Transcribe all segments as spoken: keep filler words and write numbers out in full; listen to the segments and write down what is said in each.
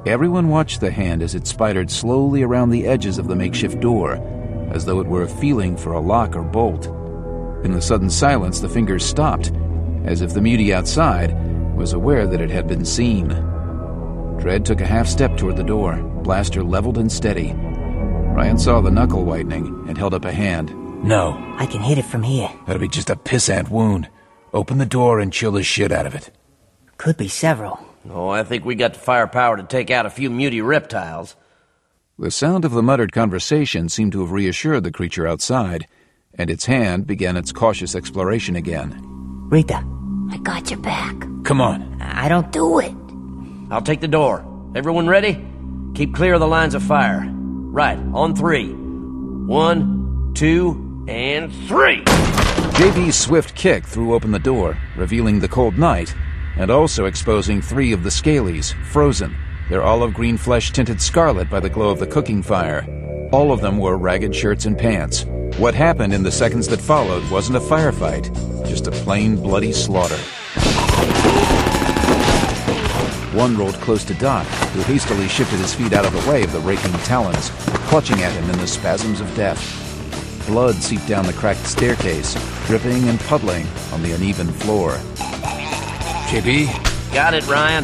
Everyone watched the hand as it spidered slowly around the edges of the makeshift door, as though it were feeling for a lock or bolt. In the sudden silence, the fingers stopped, as if the mutie outside was aware that it had been seen. Dredd took a half step toward the door, blaster leveled and steady. Ryan saw the knuckle whitening and held up a hand. No. I can hit it from here. That'll be just a pissant wound. Open the door and chill the shit out of it. Could be several. Oh, I think we got the firepower to take out a few mutie reptiles. The sound of the muttered conversation seemed to have reassured the creature outside, and its hand began its cautious exploration again. Rita. I got your back. Come on. I don't Do it. I'll take the door. Everyone ready? Keep clear of the lines of fire. Right, on three. One, two, and three! J B's swift kick threw open the door, revealing the cold night, and also exposing three of the scalies, frozen, their olive green flesh tinted scarlet by the glow of the cooking fire. All of them wore ragged shirts and pants. What happened in the seconds that followed wasn't a firefight, just a plain bloody slaughter. One rolled close to Doc, who hastily shifted his feet out of the way of the raking talons, clutching at him in the spasms of death. Blood seeped down the cracked staircase, dripping and puddling on the uneven floor. J B? Got it, Ryan.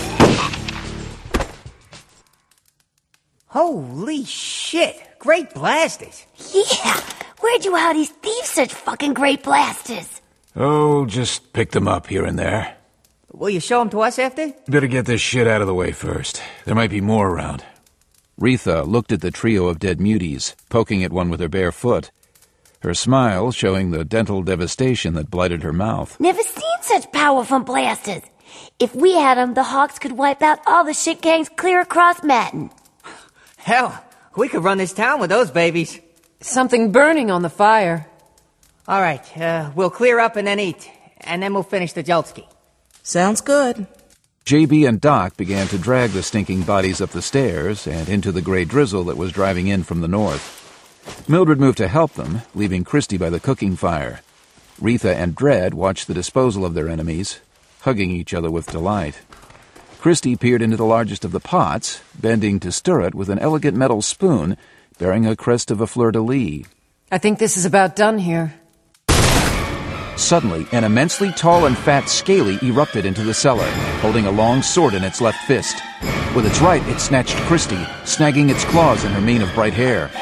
Holy shit! Great blasters! Yeah. Where'd you howdies thieve such fucking great blasters? Oh, just pick them up here and there. Will you show them to us after? Better get this shit out of the way first. There might be more around. Retha looked at the trio of dead muties, poking at one with her bare foot, her smile showing the dental devastation that blighted her mouth. Never seen such powerful blasters. If we had them, the Hawks could wipe out all the shit gangs clear across Manhattan. Hell, we could run this town with those babies. Something burning on the fire. All right, uh, we'll clear up and then eat, and then we'll finish the Jeltski. Sounds good. J B and Doc began to drag the stinking bodies up the stairs and into the gray drizzle that was driving in from the north. Mildred moved to help them, leaving Christy by the cooking fire. Retha and Dredd watched the disposal of their enemies, hugging each other with delight. Christy peered into the largest of the pots, bending to stir it with an elegant metal spoon bearing a crest of a fleur-de-lis. I think this is about done here. Suddenly, an immensely tall and fat scaly erupted into the cellar, holding a long sword in its left fist. With its right, it snatched Christy, snagging its claws in her mane of bright hair.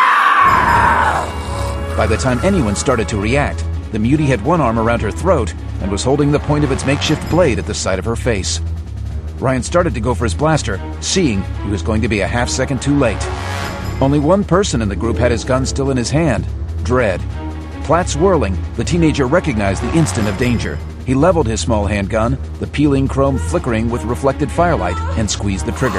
By the time anyone started to react, the mutie had one arm around her throat and was holding the point of its makeshift blade at the side of her face. Ryan started to go for his blaster, seeing he was going to be a half second too late. Only one person in the group had his gun still in his hand, Dredd. Plats whirling, the teenager recognized the instant of danger. He leveled his small handgun, the peeling chrome flickering with reflected firelight, and squeezed the trigger.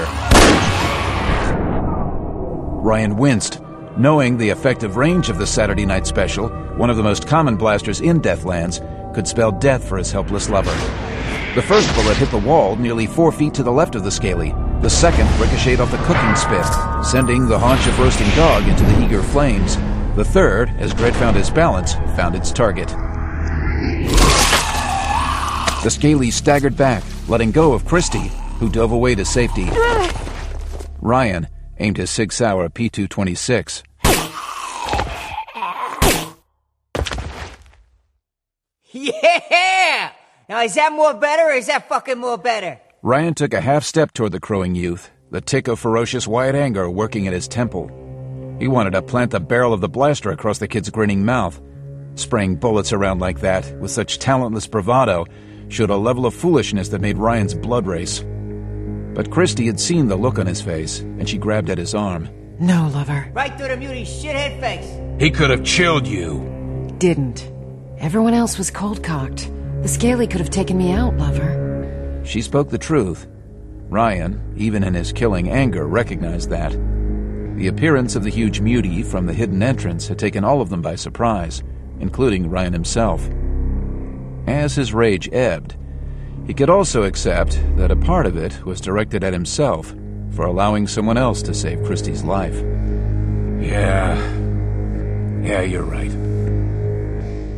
Ryan winced, knowing the effective range of the Saturday Night Special, one of the most common blasters in Deathlands, could spell death for his helpless lover. The first bullet hit the wall nearly four feet to the left of the scaly. The second ricocheted off the cooking spit, sending the haunch of roasting dog into the eager flames. The third, as Dredd found his balance, found its target. The scaly staggered back, letting go of Christy, who dove away to safety. Ryan aimed his Sig Sauer P two twenty-six. Yeah! Now, is that more better or is that fucking more better? Ryan took a half step toward the crowing youth, the tick of ferocious white anger working at his temple. He wanted to plant the barrel of the blaster across the kid's grinning mouth. Spraying bullets around like that, with such talentless bravado, showed a level of foolishness that made Ryan's blood race. But Christy had seen the look on his face, and she grabbed at his arm. No, lover. Right through the mutie's shithead face. He could have chilled you. Didn't. Everyone else was cold-cocked. The scaly could have taken me out, lover. She spoke the truth. Ryan, even in his killing anger, recognized that. The appearance of the huge mutie from the hidden entrance had taken all of them by surprise, including Ryan himself. As his rage ebbed, he could also accept that a part of it was directed at himself for allowing someone else to save Christy's life. Yeah. Yeah, you're right.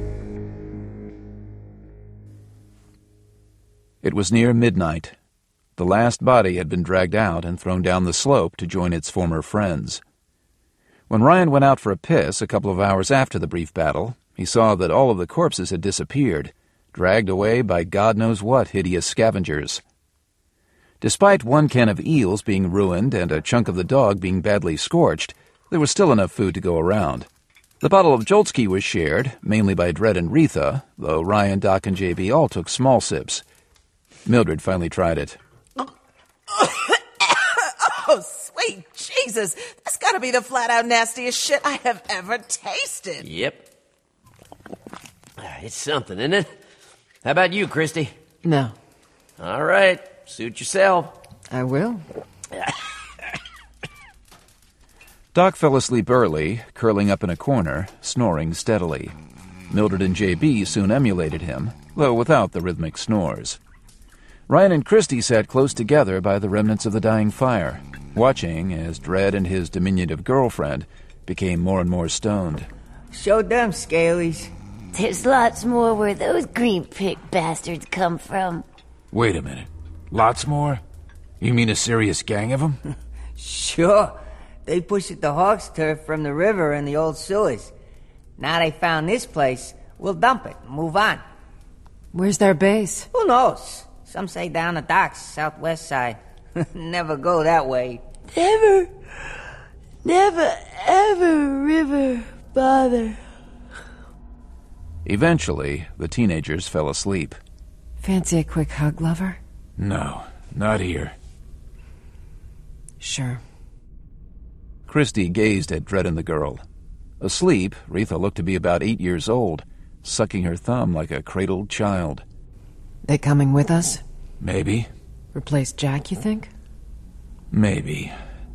It was near midnight. The last body had been dragged out and thrown down the slope to join its former friends. When Ryan went out for a piss a couple of hours after the brief battle, he saw that all of the corpses had disappeared, dragged away by God knows what hideous scavengers. Despite one can of eels being ruined and a chunk of the dog being badly scorched, there was still enough food to go around. The bottle of Joltsky was shared, mainly by Dredd and Retha, though Ryan, Doc, and J B all took small sips. Mildred finally tried it. Oh, sweet Jesus! That's gotta be the flat-out nastiest shit I have ever tasted. Yep. It's something, isn't it? How about you, Christy? No. All right. Suit yourself. I will. Doc fell asleep early, curling up in a corner, snoring steadily. Mildred and J B soon emulated him, though without the rhythmic snores. Ryan and Christy sat close together by the remnants of the dying fire, watching as Dredd and his diminutive girlfriend became more and more stoned. Show them, Scalies. There's lots more where those green pig bastards come from. Wait a minute. Lots more? You mean a serious gang of them? Sure. They pushed at the hog's turf from the river and the old sewers. Now they found this place, we'll dump it and move on. Where's their base? Who knows? Some say down the docks, southwest side. Never go that way. Never, never, ever, river, bother. Eventually, the teenagers fell asleep. Fancy a quick hug, lover? No, not here. Sure. Christy gazed at Dredd and the girl. Asleep, Retha looked to be about eight years old, sucking her thumb like a cradled child. They coming with us? Maybe. Replace Jack, you think? Maybe.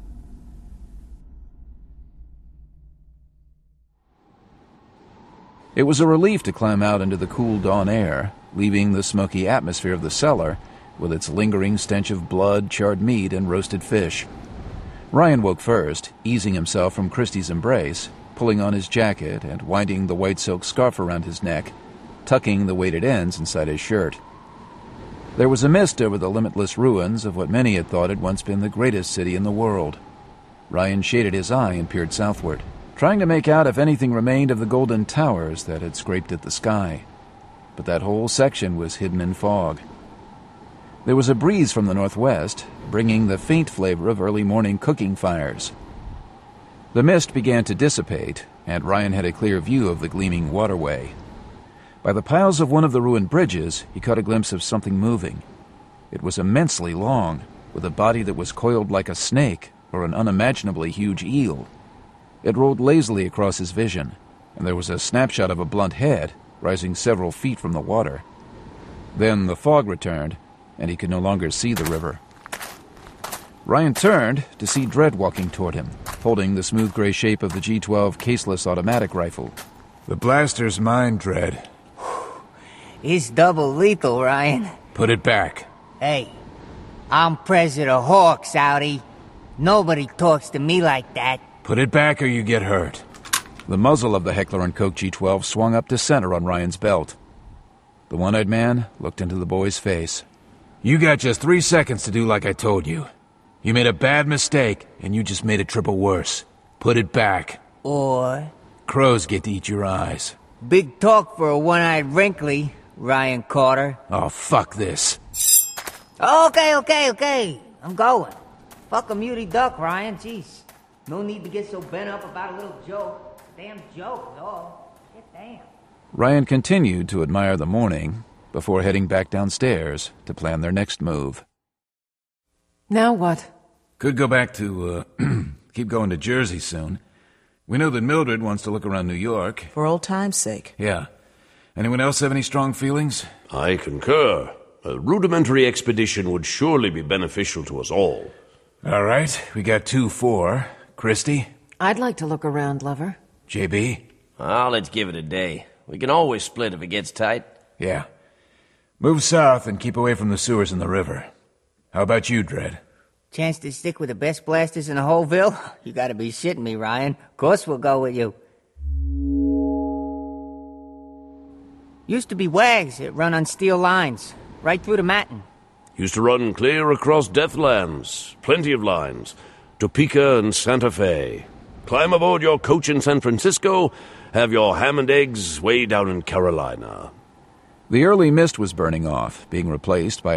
It was a relief to climb out into the cool dawn air, leaving the smoky atmosphere of the cellar with its lingering stench of blood, charred meat, and roasted fish. Ryan woke first, easing himself from Christy's embrace, pulling on his jacket and winding the white silk scarf around his neck, tucking the weighted ends inside his shirt. There was a mist over the limitless ruins of what many had thought had once been the greatest city in the world. Ryan shaded his eye and peered southward, trying to make out if anything remained of the golden towers that had scraped at the sky. But that whole section was hidden in fog. There was a breeze from the northwest, bringing the faint flavor of early morning cooking fires. The mist began to dissipate, and Ryan had a clear view of the gleaming waterway. By the piles of one of the ruined bridges, he caught a glimpse of something moving. It was immensely long, with a body that was coiled like a snake or an unimaginably huge eel. It rolled lazily across his vision, and there was a snapshot of a blunt head rising several feet from the water. Then the fog returned, and he could no longer see the river. Ryan turned to see Dredd walking toward him, holding the smooth gray shape of the G twelve caseless automatic rifle. The blaster's mine, Dredd. It's double lethal, Ryan. Put it back. Hey, I'm President Hawk, Saudi. Nobody talks to me like that. Put it back or you get hurt. The muzzle of the Heckler and Koch G twelve swung up to center on Ryan's belt. The one-eyed man looked into the boy's face. You got just three seconds to do like I told you. You made a bad mistake, and you just made it triple worse. Put it back. Or... Crows get to eat your eyes. big talk for a one-eyed wrinkly, Ryan Carter. Oh, fuck this. Okay, okay, okay. I'm going. Fuck a muty duck, Ryan. Jeez. No need to get so bent up about a little joke. Damn joke, dog. Get damn. Ryan continued to admire the morning before heading back downstairs to plan their next move. Now what? Could go back to, uh, keep going to Jersey soon. We know that Mildred wants to look around New York. For old time's sake. Yeah. Anyone else have any strong feelings? I concur. A rudimentary expedition would surely be beneficial to us all. All right, we got two four. Christy? I'd like to look around, lover. J B? Oh, let's give it a day. We can always split if it gets tight. Yeah. Move south and keep away from the sewers and the river. How about you, Dredd? Chance to stick with the best blasters in the whole Ville? You gotta be shitting me, Ryan. Of course we'll go with you. Used to be wags that run on steel lines, right through the matting. Used to run clear across Deathlands. Plenty of lines. Topeka and Santa Fe. Climb aboard your coach in San Francisco, have your ham and eggs way down in Carolina. The early mist was burning off, being replaced by